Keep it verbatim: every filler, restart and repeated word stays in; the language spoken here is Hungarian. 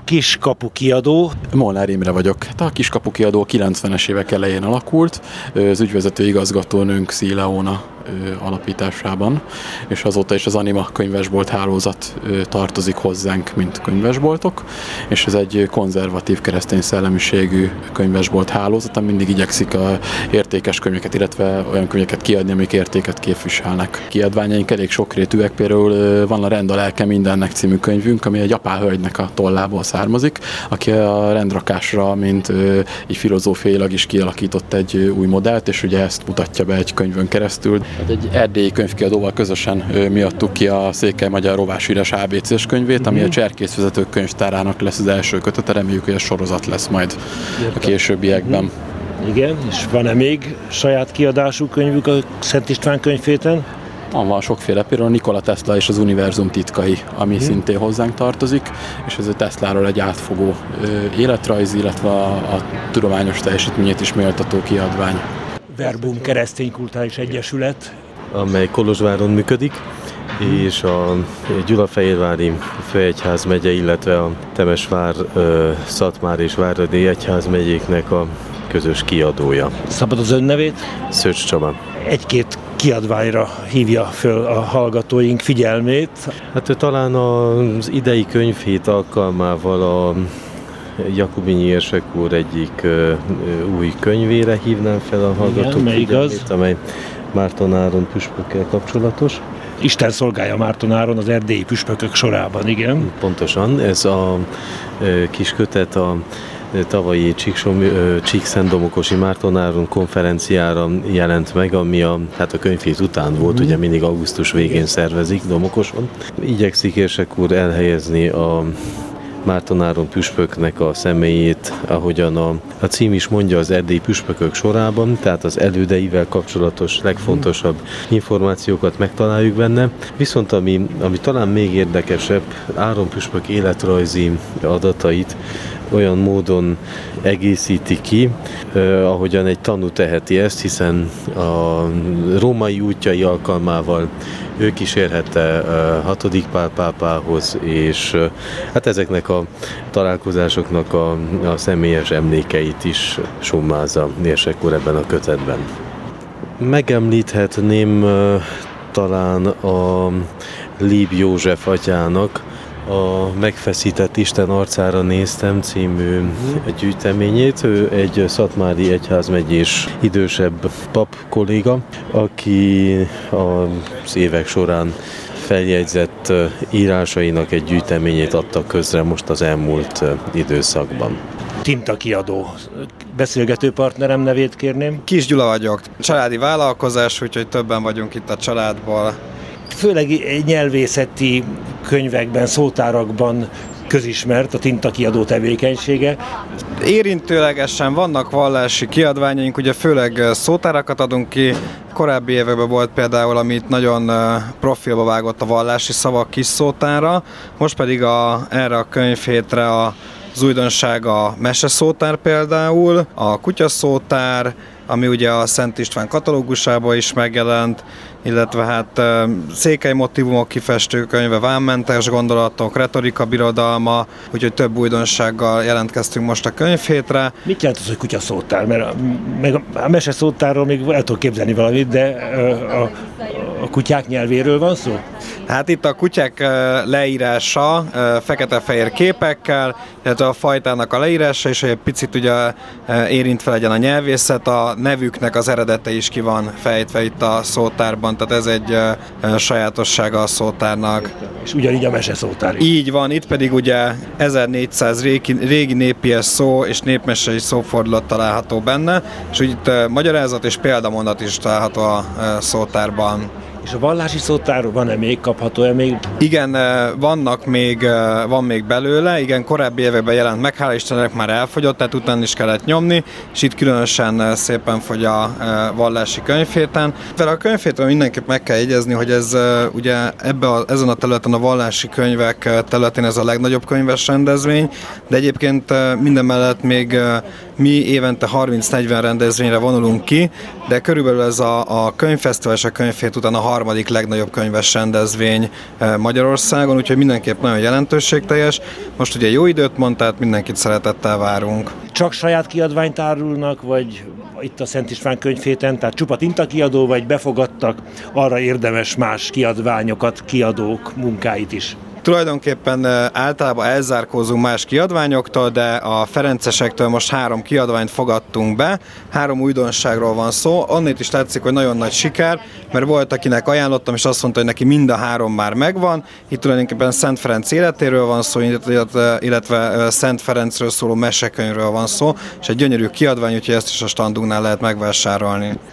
Kiskapu Kiadó. Molnár Imre vagyok. Hát a Kiskapu Kiadó kilencvenes évek elején alakult, az ügyvezető igazgatónőnk Szíleóna alapításában, és azóta is az Anima könyvesbolt hálózat tartozik hozzánk, mint könyvesboltok, és ez egy konzervatív keresztény szellemiségű könyvesbolt hálózat, ami mindig igyekszik a értékes könyveket, illetve olyan könyveket kiadni, amik értéket képviselnek. Kiadványaink elég sokrétűek, például van a Rend a lelke mindennek című könyvünk, ami egy apáhölgynek a tollából származik, aki a rendrakásra, mint így filozófiailag is kialakított egy új modellt, és ugye ezt mutatja be egy könyvön keresztül. Egy erdélyi könyvkiadóval közösen mi adtuk ki a Székely Magyar Rovásírás á bé cés könyvét, ami a Cserkészvezetők könyvtárának lesz az első kötete, reméljük, hogy a sorozat lesz majd a későbbiekben. Igen, és van-e még saját kiadású könyvük a Szent István könyvféten? Van, van sokféle, például Nikola Tesla és az univerzum titkai, ami hmm. szintén hozzánk tartozik, és ez a Tesláról egy átfogó ö, életrajz, illetve a, a tudományos teljesítményét is méltató kiadvány. Verbum Keresztény Kulturális Egyesület, amely Kolozsváron működik, és a Gyulafehérvári Főegyházmegye, illetve a Temesvár, Szatmár és Váradi egyházmegyéknek a közös kiadója. Szabad az önnevét? Szőcs Csaba. Egy-két kiadványra hívja föl a hallgatóink figyelmét. Hát talán az idei könyvhét alkalmával a Jakubinyi érsek úr egyik ö, ö, új könyvére hívnám fel a hallgatók figyelmét, amely Márton Áron püspökkel kapcsolatos. Isten szolgálja Márton Áron az erdélyi püspökök sorában, igen. Pontosan, ez a ö, kis kötet a tavalyi Csíkszentdomokosi Márton Áron konferenciára jelent meg, ami a, hát a könyvhét után volt, mm. ugye mindig augusztus végén szervezik Domokoson. Igyekszik érsek úr elhelyezni a Márton Áron püspöknek a személyét, ahogyan a, a cím is mondja, az erdélyi püspökök sorában, tehát az elődeivel kapcsolatos legfontosabb információkat megtaláljuk benne. Viszont ami, ami talán még érdekesebb, Áron püspök életrajzi adatait olyan módon egészíti ki, eh, ahogyan egy tanú teheti ezt, hiszen a római útjai alkalmával ő kísérhette uh, hatodik Pál pápához, és uh, hát ezeknek a találkozásoknak a, a személyes emlékeit is summázza érsek úr ebben a kötetben. Megemlíthetném uh, talán a Lib József atyának a Megfeszített Isten arcára néztem című gyűjteményét. Ő egy szatmári egyházmegyés idősebb pap kolléga, aki az évek során feljegyzett írásainak egy gyűjteményét adta közre most az elmúlt időszakban. Tinta Kiadó. Beszélgető partnerem nevét kérném. Kis Gyula vagyok. Családi vállalkozás, úgyhogy többen vagyunk itt a családból. Főleg nyelvészeti könyvekben, szótárakban közismert a Tinta Kiadó tevékenysége. Érintőlegesen vannak vallási kiadványaink, ugye főleg szótárakat adunk ki. Korábbi években volt például, amit nagyon profilba vágott a vallási szavak kis szótára, most pedig a, erre a könyvhétre a az újdonság a meseszótár például, a kutyaszótár, ami ugye a Szent István katalógusában is megjelent, illetve hát székely motívumok kifestőkönyve, vámmentes gondolatok, retorika birodalma, úgyhogy több újdonsággal jelentkeztünk most a könyvhétre. Mit jelent az, hogy kutyaszótár? Mert a, meg a meseszótárról még el tudok képzelni valamit, de a, a, a kutyák nyelvéről van szó? Hát itt a kutyák leírása fekete-fehér képekkel, illetve a fajtának a leírása, és hogy egy picit ugye érintve legyen a nyelvészet, a nevüknek az eredete is ki van fejtve itt a szótárban, tehát ez egy sajátossága a szótárnak. És ugyanígy a meseszótár is. Így van, itt pedig ugye ezernégyszáz régi, régi népies szó és népmesei szófordulat található benne, és úgy itt magyarázat és példamondat is található a szótárban. És a vallási szótár van-e még, kapható-e még? Igen, vannak még, van még belőle, igen, korábbi években jelent meg, hála Istennek már elfogyott, tehát utána is kellett nyomni, és itt különösen szépen fogy a vallási könyvhéten. Fel a könyvhéten mindenképp meg kell jegyezni, hogy ez ugye ebbe a, ezen a területen, a vallási könyvek területén ez a legnagyobb könyves rendezvény, de egyébként minden mellett még mi évente harminc-negyven rendezvényre vonulunk ki, de körülbelül ez a, a könyvfesztivál és a könyvhét után a harmadik legnagyobb könyves rendezvény Magyarországon, úgyhogy mindenképp nagyon jelentőségteljes. Most ugye jó időt mond, tehát mindenkit szeretettel várunk. Csak saját kiadványt árulnak, vagy itt a Szent István könyvhéten, tehát csupa tintakiadó, vagy befogadtak arra érdemes más kiadványokat, kiadók munkáit is? Tulajdonképpen általában elzárkózunk más kiadványoktól, de a ferencesektől most három kiadványt fogadtunk be, három újdonságról van szó, onnét is látszik, hogy nagyon nagy siker, mert volt, akinek ajánlottam, és azt mondta, hogy neki mind a három már megvan. Itt tulajdonképpen Szent Ferenc életéről van szó, illetve Szent Ferencről szóló mesekönyvről van szó, és egy gyönyörű kiadvány, úgyhogy ezt is a standunknál lehet megvásárolni.